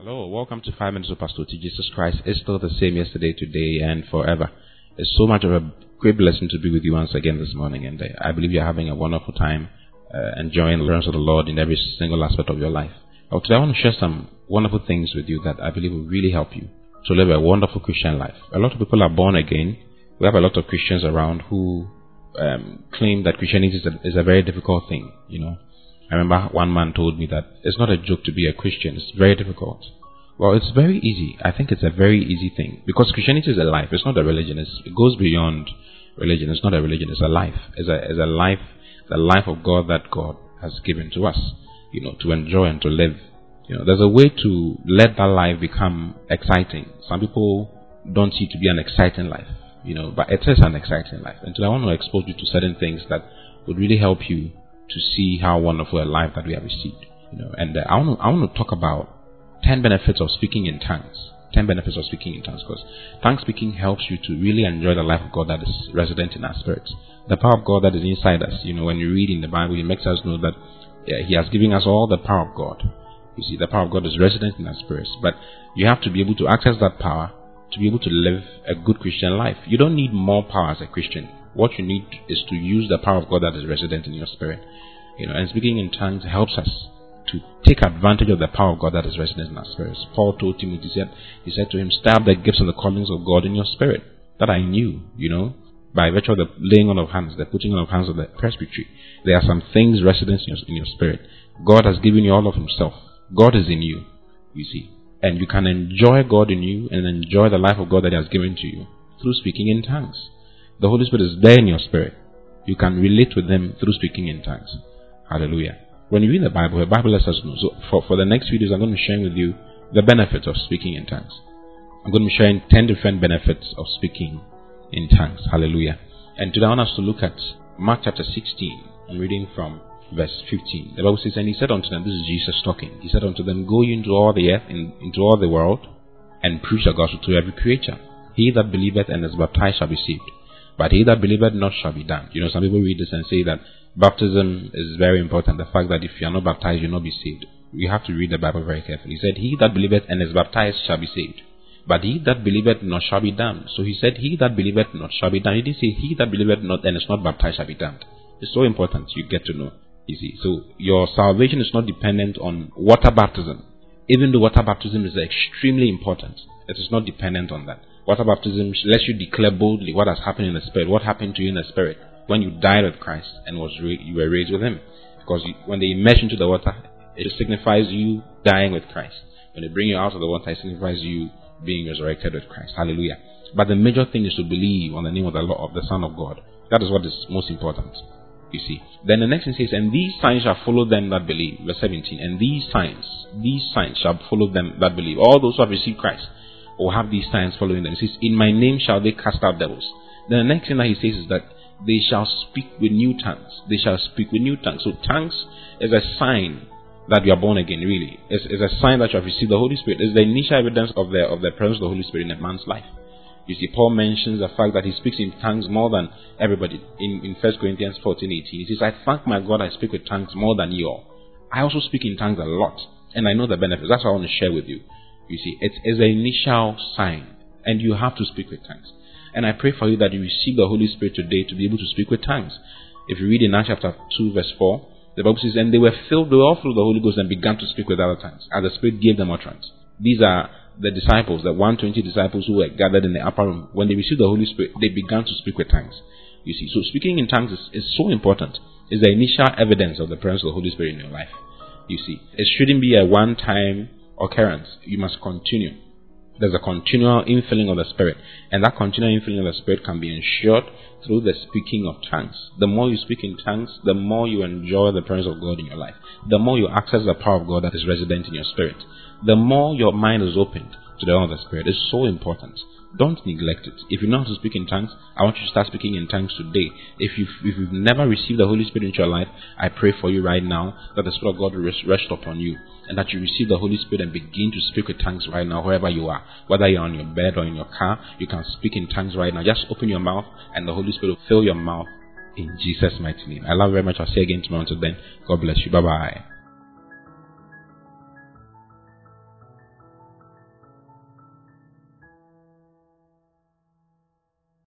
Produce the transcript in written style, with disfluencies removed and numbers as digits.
Hello, welcome to 5 Minutes with Pastor T. Jesus Christ is still the same yesterday, today, and forever. It's so much of a great blessing to be with you once again this morning, and I believe you're having a wonderful time enjoying the presence of the Lord in every single aspect of your life. Today I want to share some wonderful things with you that I believe will really help you to live a wonderful Christian life. A lot of people are born again. We have a lot of Christians around who claim that Christianity is a very difficult thing, I remember one man told me that it's not a joke to be a Christian. It's very difficult. Well, it's very easy. I think it's a very easy thing because Christianity is a life. It's not a religion. It goes beyond religion. It's not a religion. It's a life. It's a life, the life of God that God has given to us, to enjoy and to live. There's a way to let that life become exciting. Some people don't see it to be an exciting life, but it is an exciting life. And today I want to expose you to certain things that would really help you to see how wonderful a life that we have received. And I want to talk about 10 benefits of speaking in tongues. 10 benefits of speaking in tongues, because tongue speaking helps you to really enjoy the life of God that is resident in our spirits. The power of God that is inside us. When you read in the Bible, it makes us know that He has given us all the power of God. You see, the power of God is resident in our spirits. But you have to be able to access that power to be able to live a good Christian life. You don't need more power as a Christian. What you need is to use the power of God that is resident in your spirit. And speaking in tongues helps us to take advantage of the power of God that is resident in our spirits. Paul told Timothy, he said to him, stir up the gifts and the callings of God in your spirit. That I knew, by virtue of the laying on of hands, the putting on of hands of the presbytery. There are some things resident in your spirit. God has given you all of Himself. God is in you, you see. And you can enjoy God in you and enjoy the life of God that He has given to you through speaking in tongues. The Holy Spirit is there in your spirit. You can relate with Him through speaking in tongues. Hallelujah. When you read the Bible lets us know. So for the next videos, I'm going to be sharing with you the benefits of speaking in tongues. I'm going to be sharing 10 different benefits of speaking in tongues. Hallelujah. And today I want us to look at Mark chapter 16. I'm reading from verse 15. The Bible says, and He said unto them, this is Jesus talking. He said unto them, go ye into all the earth, into all the world, and preach the gospel to every creature. He that believeth and is baptized shall be saved, but he that believeth not shall be damned. Some people read this and say that baptism is very important. The fact that if you are not baptized, you'll not be saved. You have to read the Bible very carefully. He said, he that believeth and is baptized shall be saved, but he that believeth not shall be damned. So He said, he that believeth not shall be damned. He didn't say, he that believeth not and is not baptized shall be damned. It's so important you get to know. You see, so your salvation is not dependent on water baptism. Even though water baptism is extremely important, it is not dependent on that. Water baptism lets you declare boldly what has happened in the Spirit, what happened to you in the Spirit when you died with Christ and you were raised with Him. Because when they immerse into the water, it signifies you dying with Christ. When they bring you out of the water, it signifies you being resurrected with Christ. Hallelujah. But the major thing is to believe on the name of the Lord, of the Son of God. That is what is most important. You see. Then the next thing says, and these signs shall follow them that believe. Verse 17. And these signs shall follow them that believe. All those who have received Christ will have these signs following them. It says, in my name shall they cast out devils. Then the next thing that He says is that they shall speak with new tongues. They shall speak with new tongues. So tongues is a sign that you are born again, really. It's a sign that you have received the Holy Spirit. It's the initial evidence of the presence of the Holy Spirit in a man's life. You see, Paul mentions the fact that he speaks in tongues more than everybody. In 1 Corinthians 14:18, he says, I thank my God I speak with tongues more than you all. I also speak in tongues a lot, and I know the benefits. That's what I want to share with you. You see, it is an initial sign, and you have to speak with tongues. And I pray for you that you receive the Holy Spirit today to be able to speak with tongues. If you read in Acts chapter 2 verse 4, the Bible says, and they were all filled with the Holy Ghost and began to speak with other tongues, as the Spirit gave them utterance. These are the disciples, the 120 disciples who were gathered in the upper room. When they received the Holy Spirit, they began to speak with tongues. You see, so speaking in tongues is so important. It's the initial evidence of the presence of the Holy Spirit in your life. You see, it shouldn't be a one-time occurrence. You must continue. There's a continual infilling of the Spirit, and that continual infilling of the Spirit can be ensured through the speaking of tongues. The more you speak in tongues, the more you enjoy the presence of God in your life. The more you access the power of God that is resident in your spirit. The more your mind is opened to the power of the Spirit. It's so important. Don't neglect it. If you know how to speak in tongues, I want you to start speaking in tongues today. If you've never received the Holy Spirit into your life, I pray for you right now that the Spirit of God will rest upon you, and that you receive the Holy Spirit and begin to speak with tongues right now, wherever you are. Whether you're on your bed or in your car, you can speak in tongues right now. Just open your mouth and the Holy Spirit will fill your mouth in Jesus' mighty name. I love you very much. I'll see you again tomorrow. Until then, God bless you. Bye-bye.